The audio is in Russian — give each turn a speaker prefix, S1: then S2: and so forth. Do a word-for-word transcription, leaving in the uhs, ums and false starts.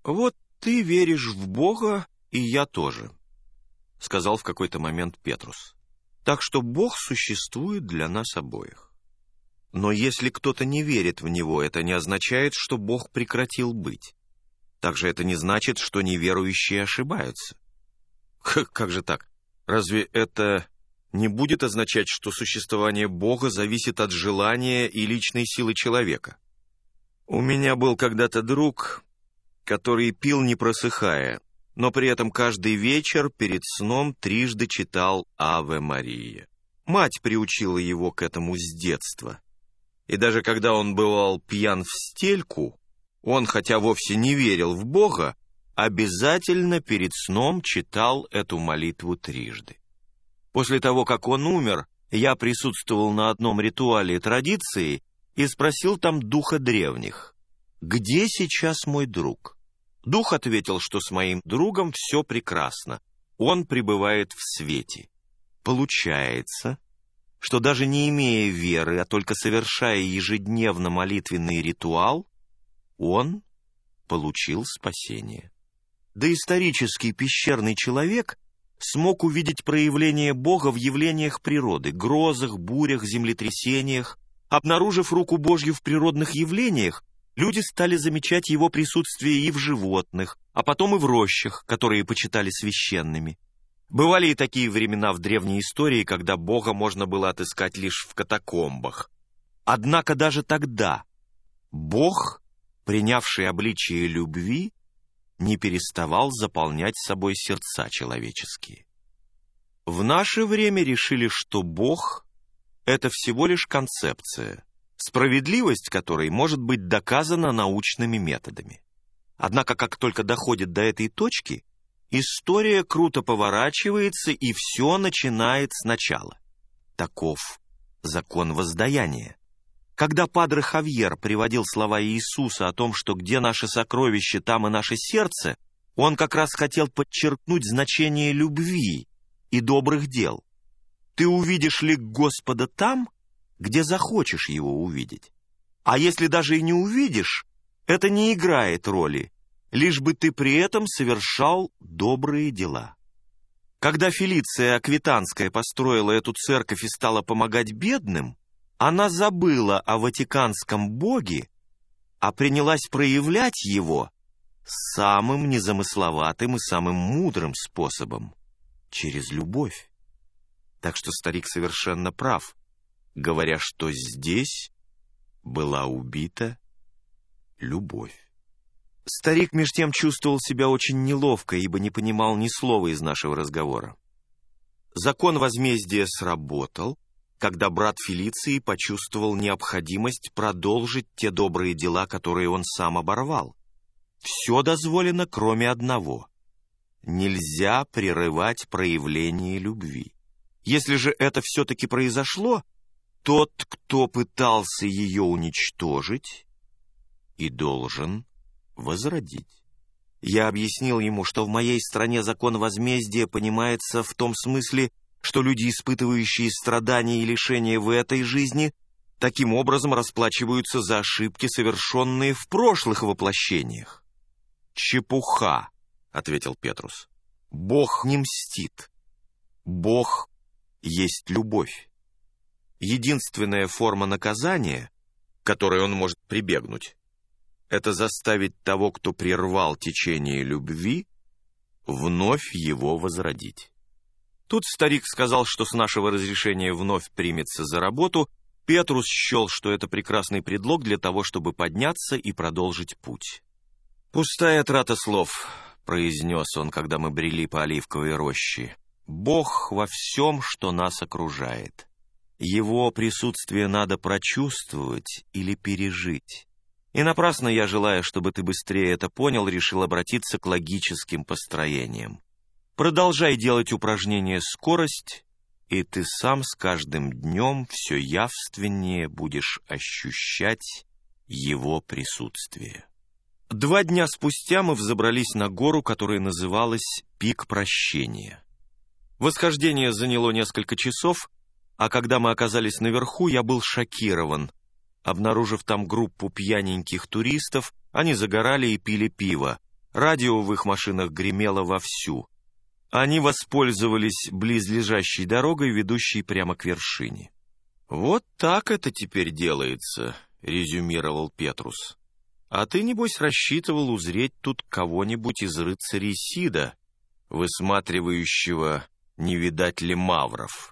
S1: «Вот ты веришь в Бога, и я тоже», — сказал в какой-то момент Петрус. «Так что Бог существует для нас обоих. Но если кто-то не верит в Него, это не означает, что Бог прекратил быть. Также это не значит, что неверующие ошибаются». Как же так? Разве это не будет означать, что существование Бога зависит от желания и личной силы человека? У меня был когда-то друг, который пил не просыхая, но при этом каждый вечер перед сном трижды читал «Аве Мария». Мать приучила его к этому с детства. И даже когда он бывал пьян в стельку, он, хотя вовсе не верил в Бога, обязательно перед сном читал эту молитву трижды. После того, как он умер, я присутствовал на одном ритуале традиции и спросил там духа древних: «Где сейчас мой друг?» Дух ответил, что с моим другом все прекрасно, он пребывает в свете. Получается, что даже не имея веры, а только совершая ежедневно молитвенный ритуал, он получил спасение. Доисторический пещерный человек смог увидеть проявление Бога в явлениях природы, грозах, бурях, землетрясениях. Обнаружив руку Божью в природных явлениях, люди стали замечать его присутствие и в животных, а потом и в рощах, которые почитали священными. Бывали и такие времена в древней истории, когда Бога можно было отыскать лишь в катакомбах. Однако даже тогда Бог, принявший обличие любви, не переставал заполнять собой сердца человеческие. В наше время решили, что Бог — это всего лишь концепция, справедливость которой может быть доказана научными методами. Однако, как только доходит до этой точки, история круто поворачивается, и все начинает сначала. Таков закон воздаяния. Когда падре Хавьер приводил слова Иисуса о том, что где наше сокровище, там и наше сердце, он как раз хотел подчеркнуть значение любви и добрых дел. Ты увидишь лик Господа там, где захочешь его увидеть. А если даже и не увидишь, это не играет роли, лишь бы ты при этом совершал добрые дела. Когда Фелиция Аквитанская построила эту церковь и стала помогать бедным, она забыла о ватиканском боге, а принялась проявлять его самым незамысловатым и самым мудрым способом — через любовь. Так что старик совершенно прав, говоря, что здесь была убита любовь. Старик меж тем чувствовал себя очень неловко, ибо не понимал ни слова из нашего разговора. Закон возмездия сработал, когда брат Фелиции почувствовал необходимость продолжить те добрые дела, которые он сам оборвал. Все дозволено, кроме одного. Нельзя прерывать проявление любви. Если же это все-таки произошло, тот, кто пытался ее уничтожить, и должен возродить. Я объяснил ему, что в моей стране закон возмездия понимается в том смысле, что люди, испытывающие страдания и лишения в этой жизни, таким образом расплачиваются за ошибки, совершенные в прошлых воплощениях. «Чепуха», — ответил Петрус. «Бог не мстит. Бог есть любовь. Единственная форма наказания, к которой он может прибегнуть, это заставить того, кто прервал течение любви, вновь его возродить». Тут старик сказал, что с нашего разрешения вновь примется за работу. Петрус счел, что это прекрасный предлог для того, чтобы подняться и продолжить путь. «Пустая трата слов», — произнес он, когда мы брели по оливковой роще. «Бог во всем, что нас окружает. Его присутствие надо прочувствовать или пережить. И напрасно я, желая, чтобы ты быстрее это понял, решил обратиться к логическим построениям. Продолжай делать упражнение «Скорость», и ты сам с каждым днем все явственнее будешь ощущать его присутствие. Два дня спустя мы взобрались на гору, которая называлась Пик Прощения. Восхождение заняло несколько часов, а когда мы оказались наверху, я был шокирован. Обнаружив там группу пьяненьких туристов, они загорали и пили пиво. Радио в их машинах гремело вовсю. Они воспользовались близлежащей дорогой, ведущей прямо к вершине. «Вот так это теперь делается», — резюмировал Петрус. «А ты, небось, рассчитывал узреть тут кого-нибудь из рыцарей Сида, высматривающего, не видать ли мавров».